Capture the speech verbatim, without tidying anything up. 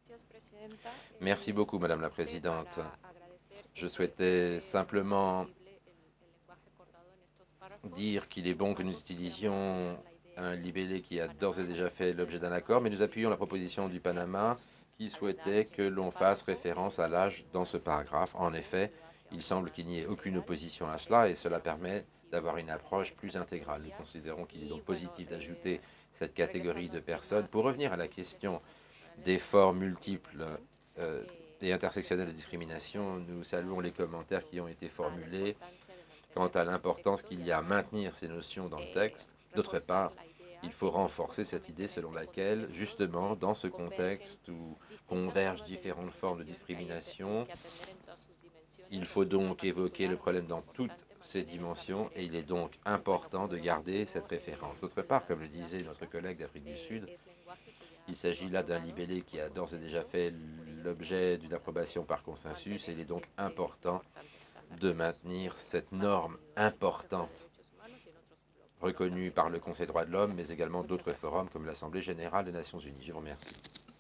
Merci beaucoup, Madame la Présidente. Je souhaitais simplement dire qu'il est bon que nous utilisions un libellé qui a d'ores et déjà fait l'objet d'un accord, mais nous appuyons la proposition du Panama qui souhaitait que l'on fasse référence à l'âge dans ce paragraphe. En effet, il semble qu'il n'y ait aucune opposition à cela et cela permet d'avoir une approche plus intégrale. Nous considérons qu'il est donc positif d'ajouter cette catégorie de personnes. Pour revenir à la question des formes multiples euh, et intersectionnelles de discrimination, nous saluons les commentaires qui ont été formulés quant à l'importance qu'il y a à maintenir ces notions dans le texte. D'autre part, il faut renforcer cette idée selon laquelle, justement, dans ce contexte où convergent différentes formes de discrimination, il faut donc évoquer le problème dans toutes ses dimensions et il est donc important de garder cette référence. D'autre part, comme le disait notre collègue d'Afrique du Sud, il s'agit là d'un libellé qui a d'ores et déjà fait l'objet d'une approbation par consensus et il est donc important de maintenir cette norme importante reconnue par le Conseil des droits de l'homme, mais également d'autres forums comme l'Assemblée générale des Nations unies. Je vous remercie.